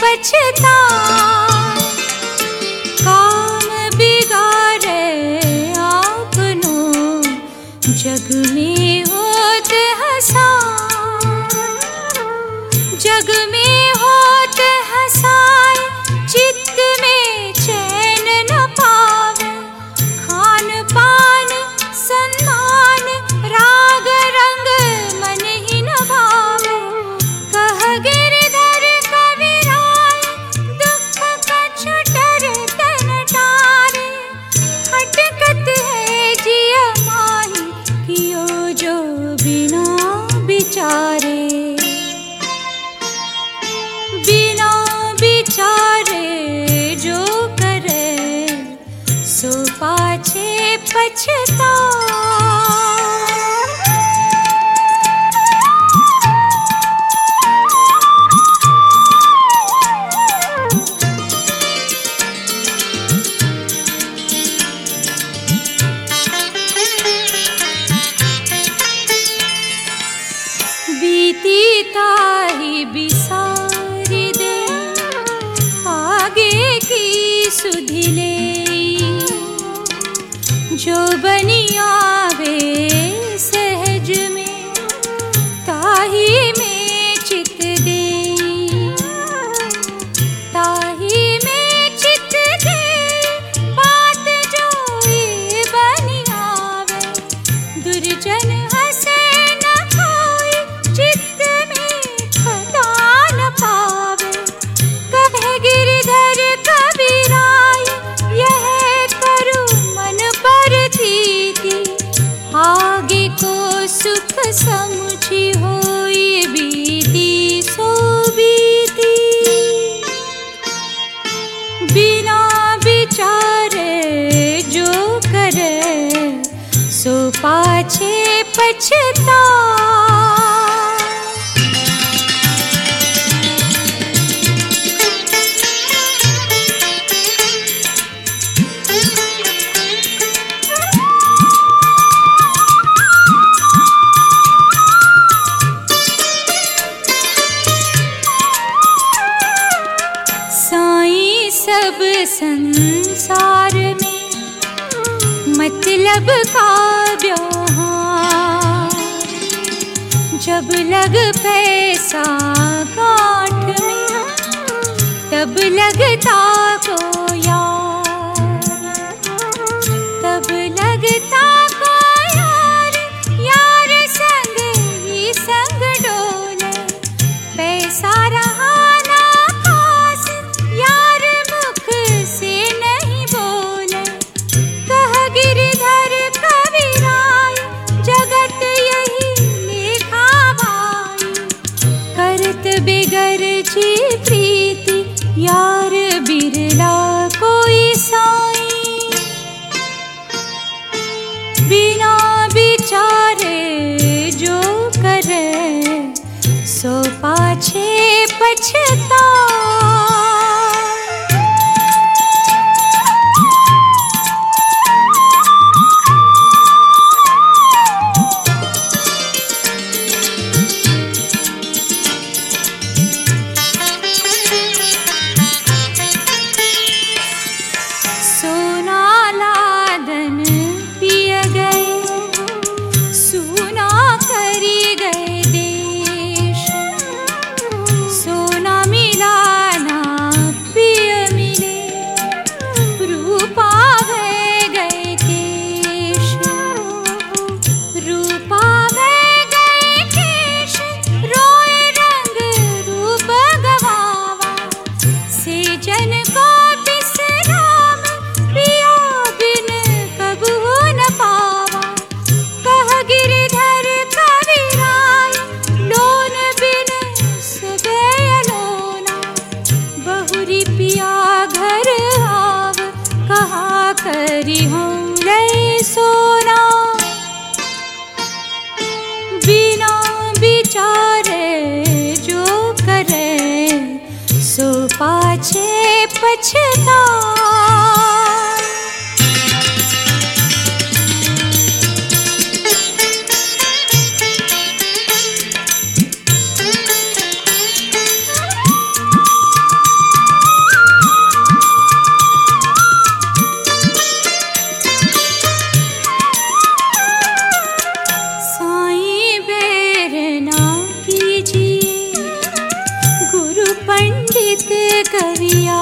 पछताए। काम बिगाड़े आपनो जग में होत हंसाए। जग में होत हंसाए चित्त में चैन न पावे। खान पान सम्मान राग रंग मन ही न भावे। कह गिरधर कविराय दुख कछुटर तन टारे। खटकत है जिया माही कियो जो बिना विचारे। बिना विचारे जो करे सो पाछे पछताए। बीती ताही बिसार दे आगे की सुधि ले। जो बनी आवे सहज में ताही में चित दे। ताही में चित दे बात जो ये बनी आवे। दुर्जन हंसे न कोई चित्त में खता न पावे। कहे गिरधर कविराय यह करु मन पर थी। आगे को सुख समुझी होई बीती सो बीती। बिना विचारे जो करे सो पाछे पछताए। साईं सब संसार में मतलब का व्यवहार। जब लग पैसा गांठ में तब लगता को यार। तब लगता को यार। यार संग ही संग डोले पैसा रहा ना पास। यार मुख से नहीं बोले। कह गिरधर कविराय जगत यही लेखा भाई। करत बेगर जी प्रीति यार बिरला कोई साई। बिना विचारे जो करे सो पाछे पछताए। सोना लादन पिय गए सूना करी गए देश। सोना मिला ना पिय मिले रूपा भय गए केश। रूपा भय गए केश रोए रंग रूप गवावा। से जन को बिसराम पिया बिन कबू न पावा। कह गिरधर कविराय लोन बिन सगे अलोना। बहुरी पिया घर आव कहा करी हम ले सोना। बिना विचारे जो करे सो पाछे पछताए। कविया,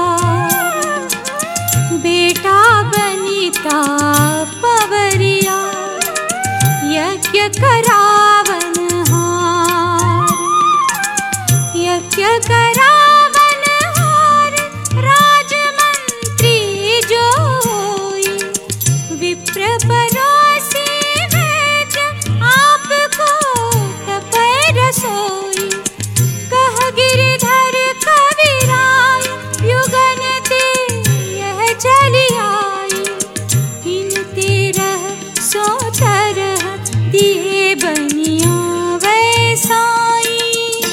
बेटा बनिता पवरिया, यज्ञ करावन हार, यज्ञ करावन हार, राजमंत्री जो होई, विप्र परोसी वेद आपको तपय रसोई, कह गिरिधर कविराय, युगन ते यह चली आई, इन तेरह सो तरह दिए बनिया वैसाई,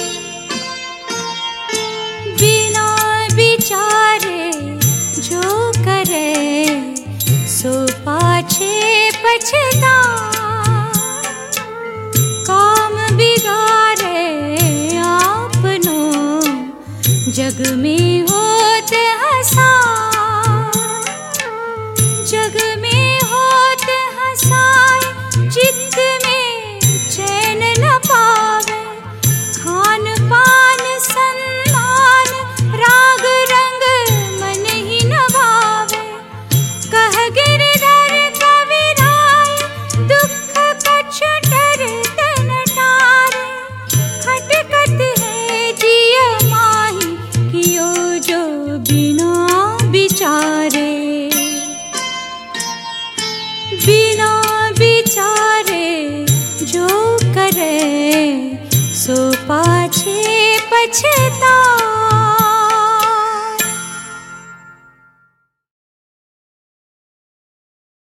बिना विचारे जो करे सो पाछे पछता, काम बिगाड़े आपनो जग में